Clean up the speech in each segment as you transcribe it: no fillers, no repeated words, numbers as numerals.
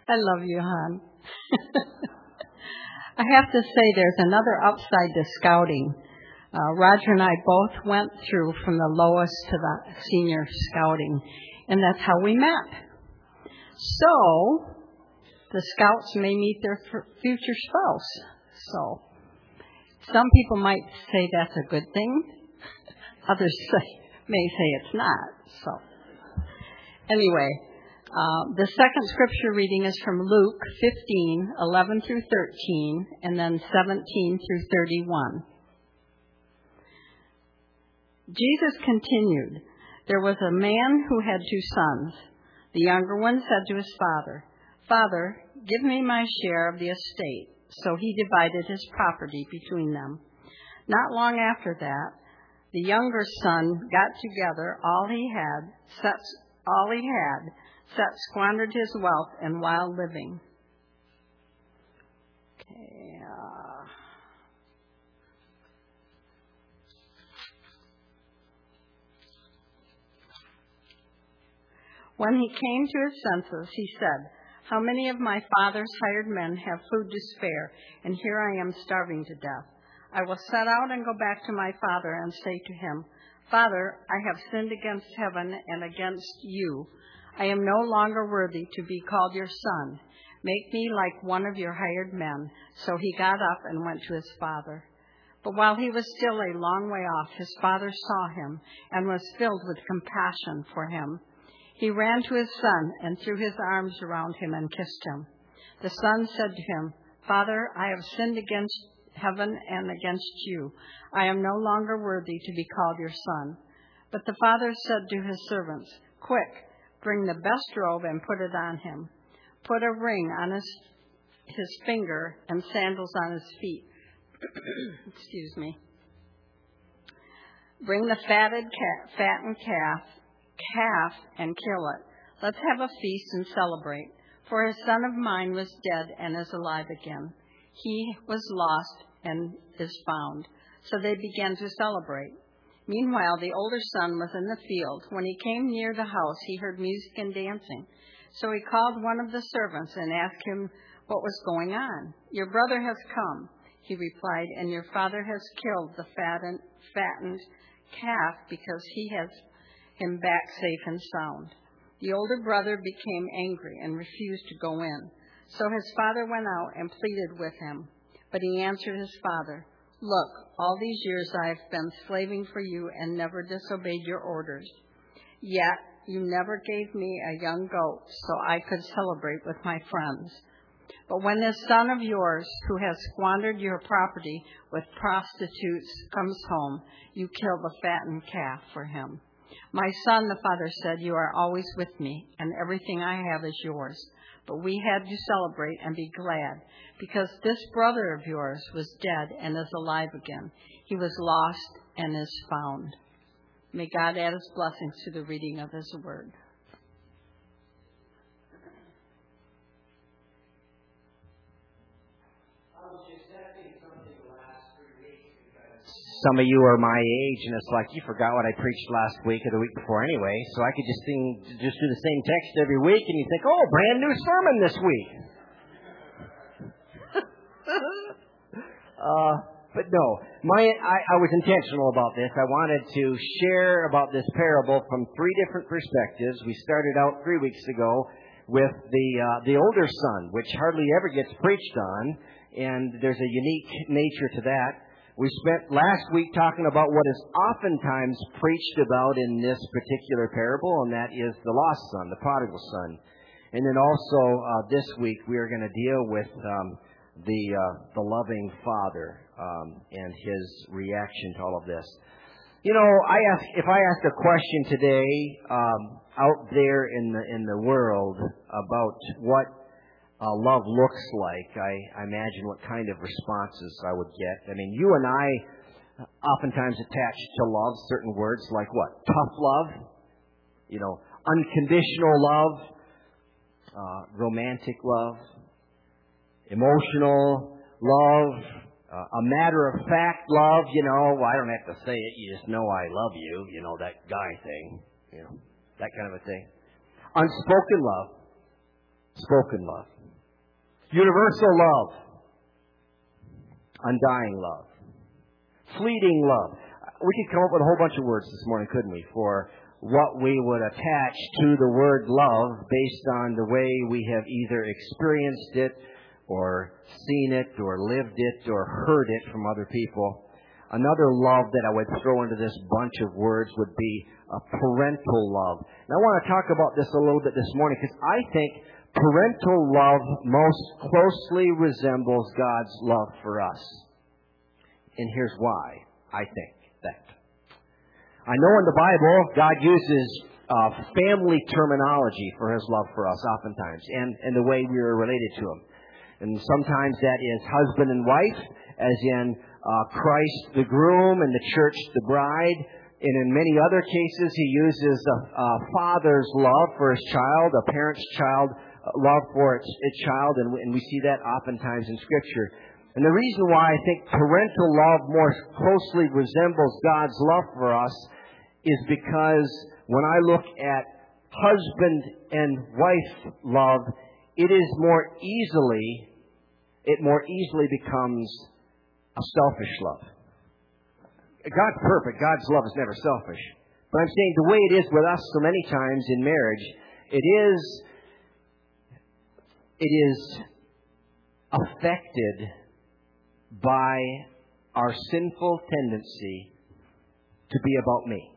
I love you, hon. I have to say there's another upside to scouting. Roger and I both went through from the lowest to the senior scouting, and that's how we met. So, the scouts may meet their future spouse. So, some people might say that's a good thing. Others may say it's not. So, anyway, the second scripture reading is from Luke 15:11 through 13, and then 17 through 31. Jesus continued, "There was a man who had 2 sons. The younger one said to his father, 'Father, give me my share of the estate.' So he divided his property between them. Not long after that, the younger son got together all he had, squandered his wealth in wild living." Okay. When he came to his senses, he said, "How many of my father's hired men have food to spare, and here I am starving to death? I will set out and go back to my father and say to him, 'Father, I have sinned against heaven and against you. I am no longer worthy to be called your son. Make me like one of your hired men.' So he got up and went to his father. But while he was still a long way off, his father saw him and was filled with compassion for him. He ran to his son and threw his arms around him and kissed him. The son said to him, 'Father, I have sinned against heaven and against you. I am no longer worthy to be called your son.' But the father said to his servants, 'Quick, bring the best robe and put it on him. Put a ring on his finger and sandals on his feet.' Excuse me. Bring the fattened calf and kill it. Let's have a feast and celebrate. For his son of mine was dead and is alive again. He was lost and is found." So they began to celebrate. Meanwhile, the older son was in the field. When he came near the house, he heard music and dancing. So he called one of the servants and asked him what was going on. "Your brother has come," he replied, "and your father has killed the fattened calf because he has him back safe and sound." The older brother became angry and refused to go in. So his father went out and pleaded with him. But he answered his father, "Look, all these years I have been slaving for you and never disobeyed your orders. Yet you never gave me a young goat so I could celebrate with my friends. But when this son of yours, who has squandered your property with prostitutes, comes home, you kill the fattened calf for him." "My son," the father said, "you are always with me, and everything I have is yours. But we had to celebrate and be glad, because this brother of yours was dead and is alive again. He was lost and is found." May God add his blessings to the reading of his word. Some of you are my age, and it's like you forgot what I preached last week or the week before anyway, so I could just do the same text every week, and you think, "Oh, brand new sermon this week." But no, I was intentional about this. I wanted to share about this parable from 3 different perspectives. We started out 3 weeks ago with the older son, which hardly ever gets preached on, and there's a unique nature to that. We spent last week talking about what is oftentimes preached about in this particular parable, and that is the lost son, the prodigal son. And then also this week we are going to deal with the loving father and his reaction to all of this. You know, if I asked a question today out there in the world about what love looks like, I imagine what kind of responses I would get. I mean, you and I oftentimes attach to love certain words like what? Tough love, unconditional love, romantic love, emotional love, a matter-of-fact love, I don't have to say it, you just know I love you, that guy thing, that kind of a thing. Unspoken love. spoken love. Universal love. Undying love. Fleeting love. We could come up with a whole bunch of words this morning, couldn't we, for what we would attach to the word love based on the way we have either experienced it or seen it or lived it or heard it from other people. Another love that I would throw into this bunch of words would be a parental love. And I want to talk about this a little bit this morning because I think parental love most closely resembles God's love for us. And here's why I think that. I know in the Bible, God uses family terminology for His love for us oftentimes and the way we are related to Him. And sometimes that is husband and wife, as in Christ the groom and the church the bride. And in many other cases, He uses a father's love for his child, a parent's love for its child, and we see that oftentimes in Scripture. And the reason why I think parental love more closely resembles God's love for us is because when I look at husband and wife love, it more easily becomes a selfish love. God's perfect. God's love is never selfish. But I'm saying the way it is with us so many times in marriage, it is affected by our sinful tendency to be about me.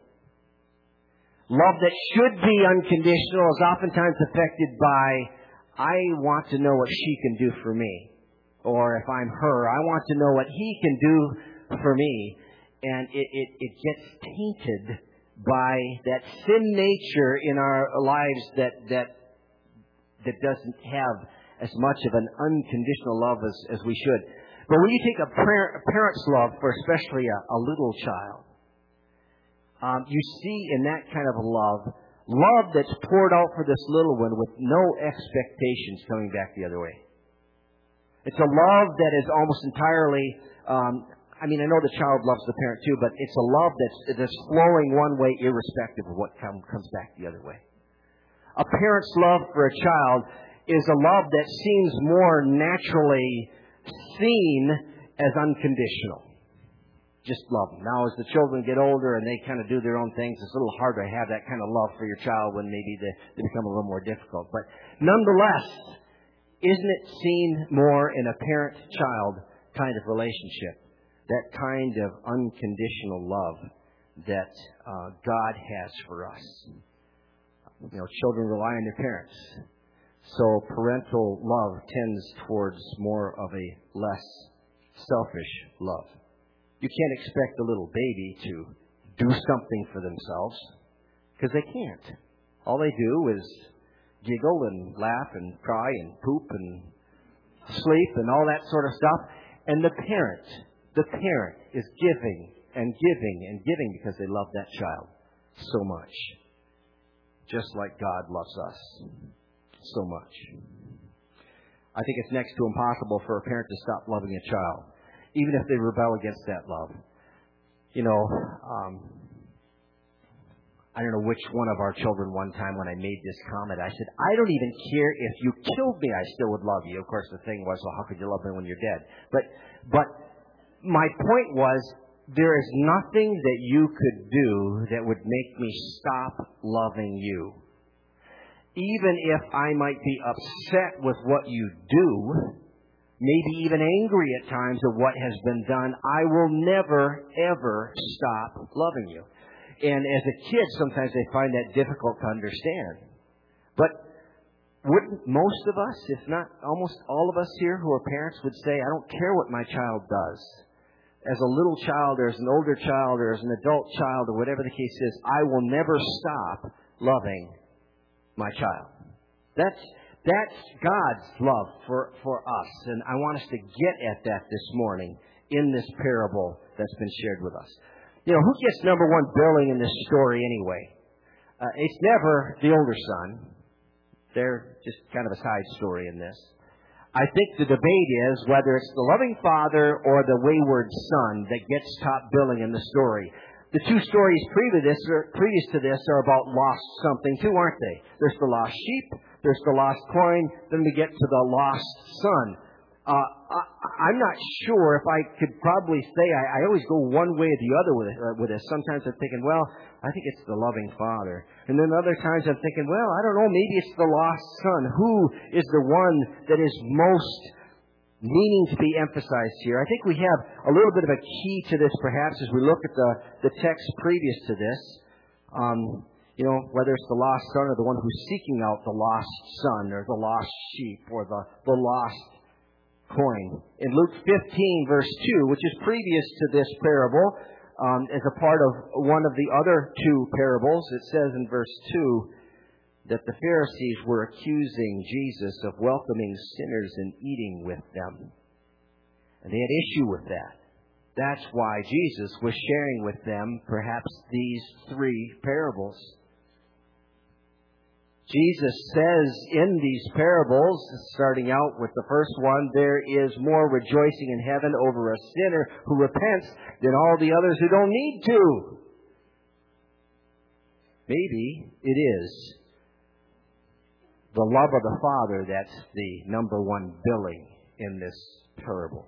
Love that should be unconditional is oftentimes affected by, I want to know what she can do for me. Or if I'm her, I want to know what he can do for me. And it gets tainted by that sin nature in our lives that doesn't have as much of an unconditional love as we should. But when you take a parent's love for especially a little child, you see in that kind of love that's poured out for this little one with no expectations coming back the other way. It's a love that is almost entirely, I know the child loves the parent too, but it's a love that's flowing one way irrespective of what comes back the other way. A parent's love for a child is a love that seems more naturally seen as unconditional. Just love them. Now, as the children get older and they kind of do their own things, it's a little harder to have that kind of love for your child when maybe they become a little more difficult. But nonetheless, isn't it seen more in a parent-child kind of relationship? That kind of unconditional love that God has for us. Children rely on their parents. So parental love tends towards more of a less selfish love. You can't expect a little baby to do something for themselves because they can't. All they do is giggle and laugh and cry and poop and sleep and all that sort of stuff. And the parent is giving and giving and giving because they love that child so much. Just like God loves us so much. I think it's next to impossible for a parent to stop loving a child, even if they rebel against that love. I don't know which one of our children one time when I made this comment, I said, I don't even care if you killed me, I still would love you. Of course, the thing was, well, how could you love me when you're dead? But my point was, there is nothing that you could do that would make me stop loving you. Even if I might be upset with what you do, maybe even angry at times at what has been done, I will never, ever stop loving you. And as a kid, sometimes they find that difficult to understand. But wouldn't most of us, if not almost all of us here who are parents, would say, I don't care what my child does. As a little child or as an older child or as an adult child or whatever the case is, I will never stop loving my child. That's God's love for us. And I want us to get at that this morning in this parable that's been shared with us. Who gets number one billing in this story anyway? It's never the older son. They're just kind of a side story in this. I think the debate is whether it's the loving father or the wayward son that gets top billing in the story. The two stories previous to this are about lost something too, aren't they? There's the lost sheep There's the lost coin. Then we get to the lost son. I'm not sure if I could probably say I always go one way or the other with this. Sometimes I'm thinking, well, I think it's the loving Father. And then other times I'm thinking, well, I don't know, maybe it's the lost son. Who is the one that is most needing to be emphasized here? I think we have a little bit of a key to this perhaps as we look at the text previous to this. Whether it's the lost son or the one who's seeking out the lost son or the lost sheep or the lost coin. In Luke 15, verse 2, which is previous to this parable, as a part of one of the other two parables, it says in verse 2 that the Pharisees were accusing Jesus of welcoming sinners and eating with them. And they had issue with that. That's why Jesus was sharing with them perhaps these three parables. Jesus says in these parables, starting out with the first one, there is more rejoicing in heaven over a sinner who repents than all the others who don't need to. Maybe it is the love of the Father that's the number one billing in this parable.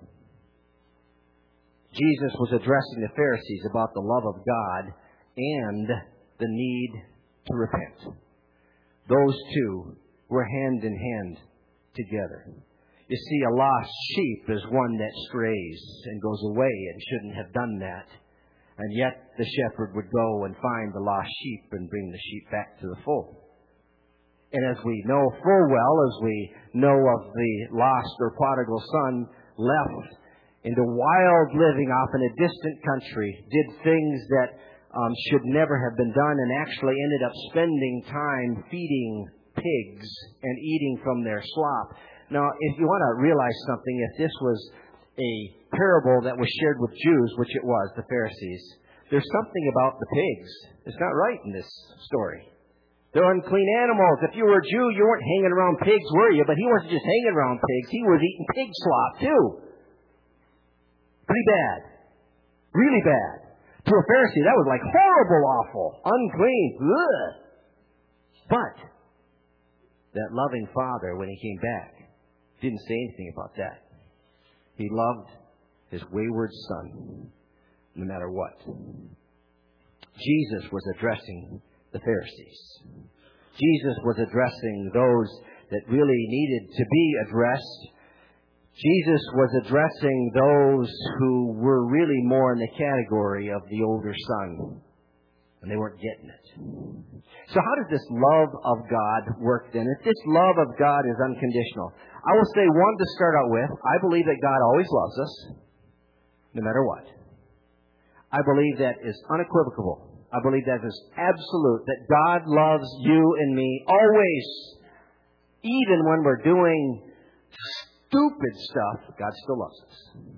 Jesus was addressing the Pharisees about the love of God and the need to repent. Those two were hand in hand together. You see, a lost sheep is one that strays and goes away and shouldn't have done that. And yet the shepherd would go and find the lost sheep and bring the sheep back to the fold. And as we know full well, as we know of the lost or prodigal son left into wild living off in a distant country, did things that should never have been done, and actually ended up spending time feeding pigs and eating from their slop. Now, if you want to realize something, if this was a parable that was shared with Jews, which it was, the Pharisees, there's something about the pigs. It's not right in this story. They're unclean animals. If you were a Jew, you weren't hanging around pigs, were you? But he wasn't just hanging around pigs. He was eating pig slop, too. Pretty bad. Really bad. To a Pharisee, that was like horrible, awful, unclean. Ugh. But that loving Father, when He came back, didn't say anything about that. He loved His wayward Son, no matter what. Jesus was addressing the Pharisees. Jesus was addressing those that really needed to be addressed. Jesus was addressing those who were really more in the category of the older son, and they weren't getting it. So how does this love of God work then? If this love of God is unconditional, I will say one to start out with, I believe that God always loves us, no matter what. I believe that is unequivocal. I believe that is absolute, that God loves you and me always, even when we're doing stupid stuff, God still loves us.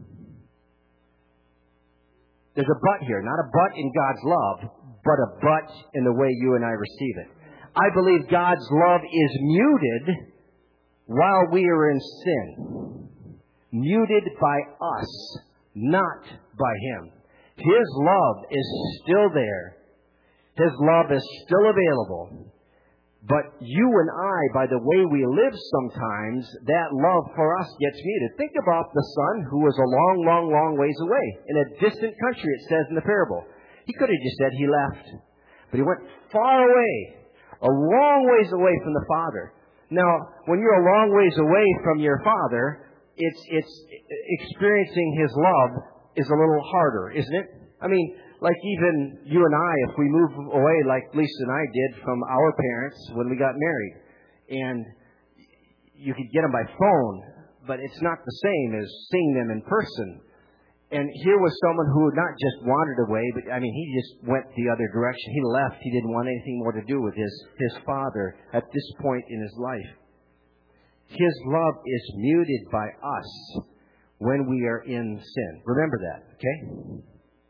There's a but here. Not a but in God's love, but a but in the way you and I receive it. I believe God's love is muted while we are in sin. Muted by us, not by Him. His love is still there. His love is still available. But you and I, by the way we live sometimes, that love for us gets muted. Think about the son who was a long, long, long ways away. In a distant country, it says in the parable. He could have just said he left. But he went far away. A long ways away from the Father. Now, when you're a long ways away from your Father, it's experiencing His love is a little harder, isn't it? I mean, like even you and I, if we move away like Lisa and I did from our parents when we got married, and you could get them by phone, but it's not the same as seeing them in person. And here was someone who not just wandered away, but I mean, he just went the other direction. He left. He didn't want anything more to do with his father at this point in his life. His love is muted by us when we are in sin. Remember that, okay?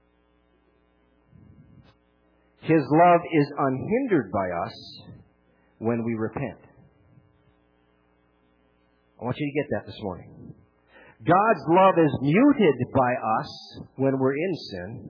His love is unhindered by us when we repent. I want you to get that this morning. God's love is muted by us when we're in sin,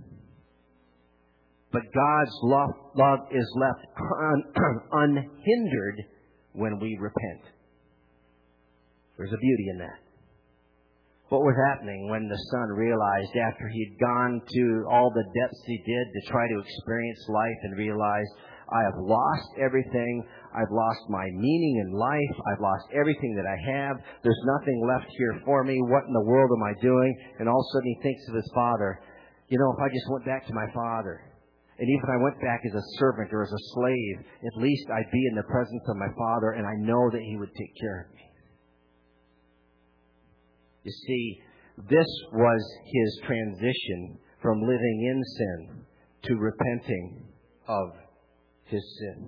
but God's love is left unhindered when we repent. There's a beauty in that. What was happening when the son realized, after he'd gone to all the depths he did to try to experience life, and realized, I have lost everything. I've lost my meaning in life. I've lost everything that I have. There's nothing left here for me. What in the world am I doing? And all of a sudden he thinks of his father. If I just went back to my father, and even if I went back as a servant or as a slave, at least I'd be in the presence of my father, and I know that he would take care of me. You see, this was his transition from living in sin to repenting of his sin.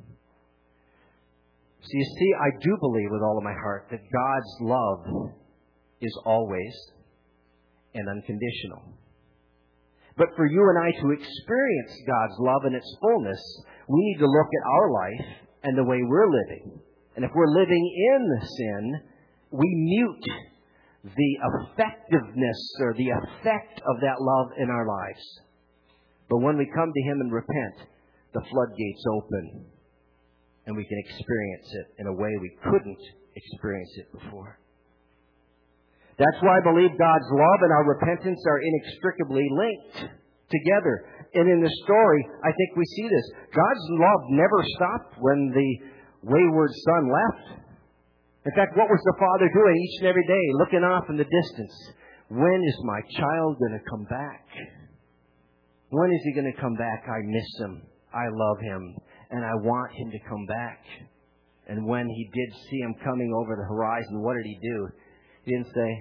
So you see, I do believe with all of my heart that God's love is always and unconditional. But for you and I to experience God's love in its fullness, we need to look at our life and the way we're living. And if we're living in sin, we mute the effectiveness or the effect of that love in our lives. But when we come to Him and repent, the floodgates open, and we can experience it in a way we couldn't experience it before. That's why I believe God's love and our repentance are inextricably linked together. And in the story, I think we see this. God's love never stopped when the wayward son left. In fact, what was the father doing each and every day, looking off in the distance? When is my child going to come back? When is he going to come back? I miss him. I love him. And I want him to come back. And when he did see him coming over the horizon, what did he do? He didn't say,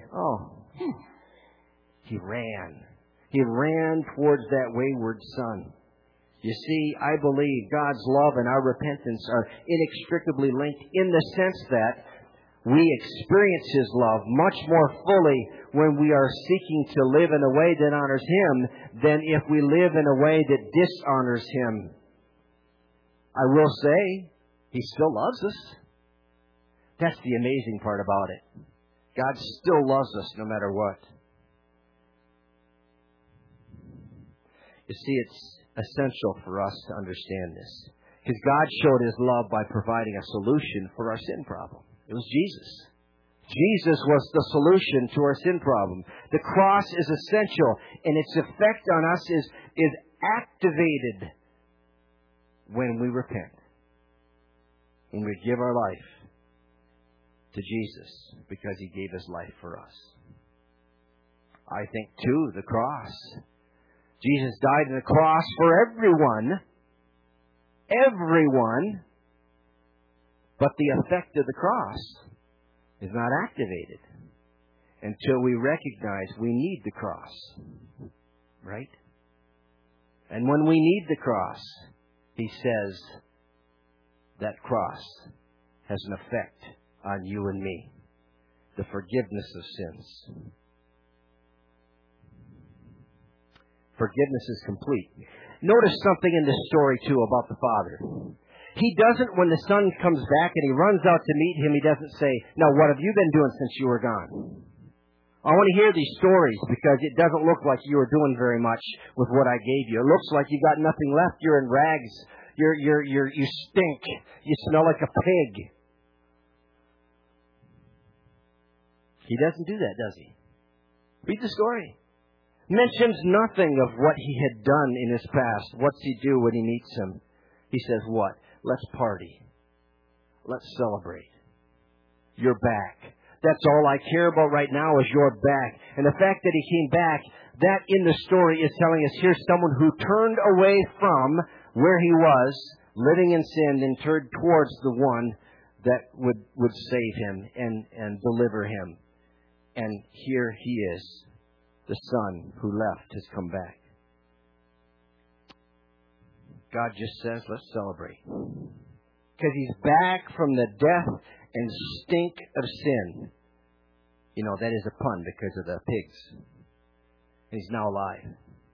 He ran. He ran towards that wayward son. You see, I believe God's love and our repentance are inextricably linked in the sense that we experience His love much more fully when we are seeking to live in a way that honors Him than if we live in a way that dishonors Him. I will say, He still loves us. That's the amazing part about it. God still loves us no matter what. You see, it's essential for us to understand this. Because God showed His love by providing a solution for our sin problem. It was Jesus. Jesus was the solution to our sin problem. The cross is essential, and its effect on us is activated when we repent. When we give our life to Jesus because He gave His life for us. I think, too, the cross. Jesus died on the cross for everyone. Everyone. But the effect of the cross is not activated until we recognize we need the cross. Right? And when we need the cross, He says that cross has an effect on you and me. The forgiveness of sins. Forgiveness is complete. Notice something in this story, too, about the Father. He doesn't, when the Son comes back and He runs out to meet Him, He doesn't say, now what have you been doing since you were gone? I want to hear these stories because it doesn't look like you were doing very much with what I gave you. It looks like you got nothing left. You're in rags. You stink. You smell like a pig. He doesn't do that, does He? Read the story. Mentions nothing of what He had done in His past. What's He do when He meets Him? He says, what? Let's party. Let's celebrate. You're back. That's all I care about right now is you're back. And the fact that He came back, that in the story is telling us here's someone who turned away from where he was, living in sin, and turned towards the one that would save him and deliver him. And here he is, the Son who left has come back. God just says, let's celebrate. Because He's back from the death and stink of sin. You know, that is a pun because of the pigs. And He's now alive.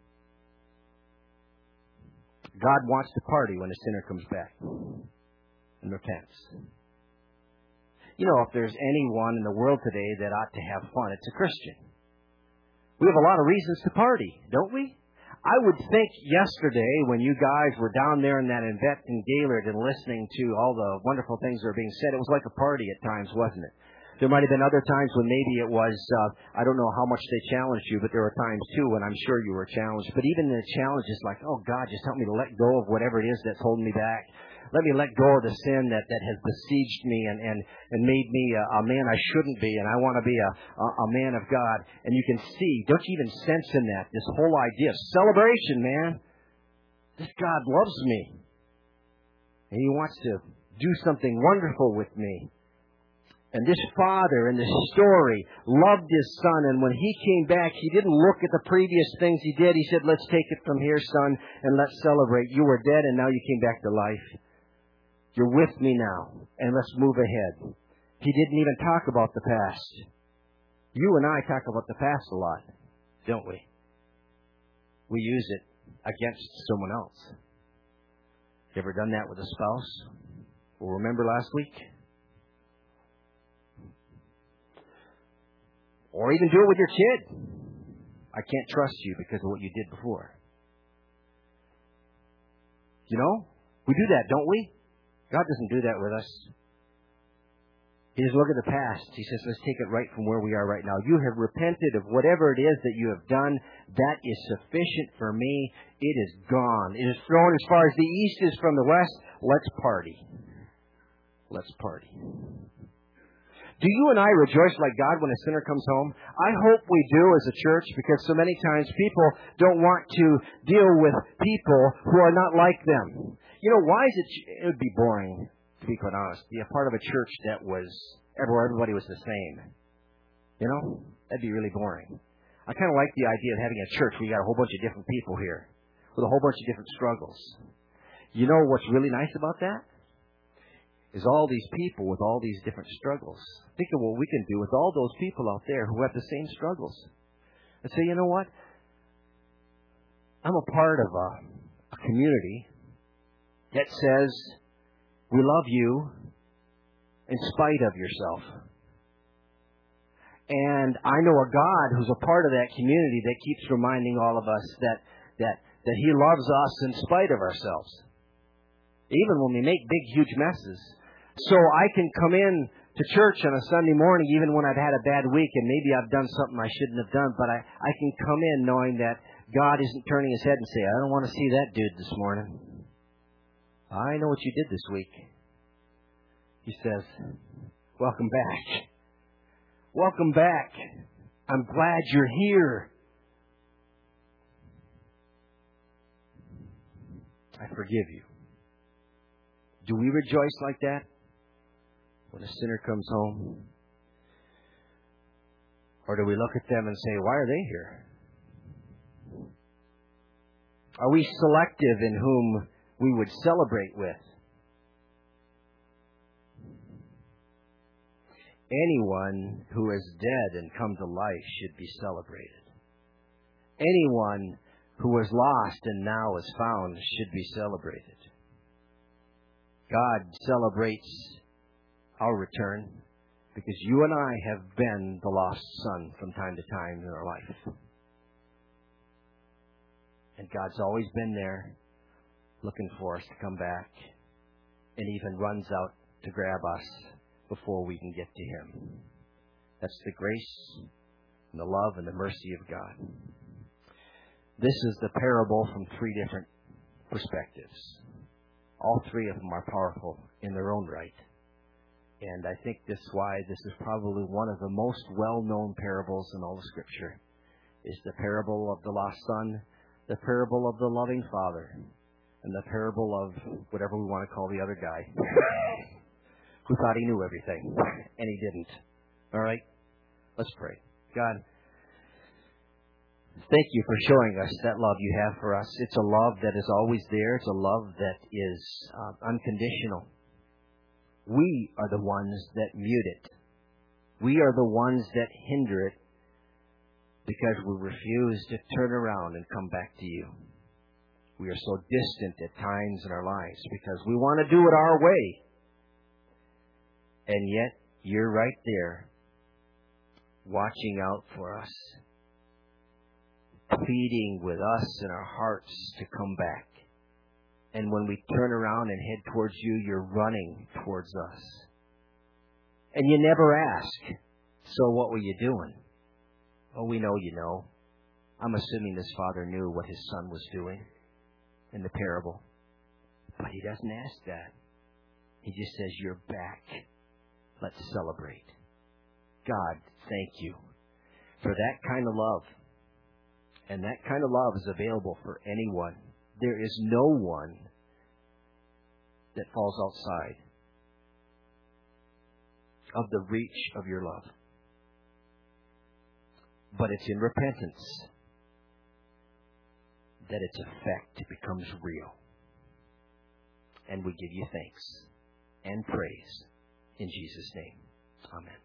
God wants to party when a sinner comes back and repents. You know, if there's anyone in the world today that ought to have fun, it's a Christian. We have a lot of reasons to party, don't we? I would think yesterday when you guys were down there in that event in Gaylord and listening to all the wonderful things that were being said, it was like a party at times, wasn't it? There might have been other times when maybe it was, I don't know how much they challenged you, but there were times too when I'm sure you were challenged. But even the challenge is like, oh God, just help me to let go of whatever it is that's holding me back. Let me let go of the sin that has besieged me and made me a man I shouldn't be, and I want to be a man of God. And you can see, don't you even sense in that, this whole idea of celebration, man. This God loves me. And He wants to do something wonderful with me. And this father in the story loved his son, and when he came back, he didn't look at the previous things he did. He said, let's take it from here, son, and let's celebrate. You were dead, and now you came back to life. You're with me now, and let's move ahead. He didn't even talk about the past. You and I talk about the past a lot, don't we? We use it against someone else. You ever done that with a spouse? Well, remember last week? Or even do it with your kid. I can't trust you because of what you did before. You know, we do that, don't we? God doesn't do that with us. He doesn't look at the past. He says, let's take it right from where we are right now. You have repented of whatever it is that you have done. That is sufficient for me. It is gone. It is thrown as far as the east is from the west. Let's party. Let's party. Do you and I rejoice like God when a sinner comes home? I hope we do as a church, because so many times people don't want to deal with people who are not like them. You know, why is it would be boring, to be quite honest, be a part of a church that was, where everybody was the same. You know? That'd be really boring. I kind of like the idea of having a church where you got a whole bunch of different people here with a whole bunch of different struggles. You know what's really nice about that? Is all these people with all these different struggles. Think of what we can do with all those people out there who have the same struggles. And say, you know what? I'm a part of a community that says we love you in spite of yourself. And I know a God who's a part of that community that keeps reminding all of us that He loves us in spite of ourselves. Even when we make big, huge messes. So I can come in to church on a Sunday morning even when I've had a bad week and maybe I've done something I shouldn't have done, but I can come in knowing that God isn't turning His head and say, I don't want to see that dude this morning. I know what you did this week. He says, welcome back. Welcome back. I'm glad you're here. I forgive you. Do we rejoice like that when a sinner comes home? Or do we look at them and say, why are they here? Are we selective in whom we would celebrate with? Anyone who is dead and come to life should be celebrated. Anyone who was lost and now is found should be celebrated. God celebrates our return because you and I have been the lost son from time to time in our life. And God's always been there looking for us to come back, and even runs out to grab us before we can get to Him. That's the grace and the love and the mercy of God. This is the parable from three different perspectives. All three of them are powerful in their own right. And I think this is probably one of the most well-known parables in all of Scripture. Is the parable of the lost son, the parable of the loving father, and the parable of whatever we want to call the other guy who thought he knew everything, and he didn't. All right? Let's pray. God, thank you for showing us that love you have for us. It's a love that is always there. It's a love that is unconditional. We are the ones that mute it. We are the ones that hinder it because we refuse to turn around and come back to you. We are so distant at times in our lives because we want to do it our way. And yet, you're right there watching out for us, pleading with us in our hearts to come back. And when we turn around and head towards you, you're running towards us. And you never ask, so what were you doing? Oh, we know you know. I'm assuming this father knew what his son was doing in the parable. But he doesn't ask that. He just says, you're back. Let's celebrate. God, thank you for that kind of love. And that kind of love is available for anyone. There is no one that falls outside of the reach of your love. But it's in repentance that its effect becomes real. And we give you thanks and praise in Jesus' name. Amen.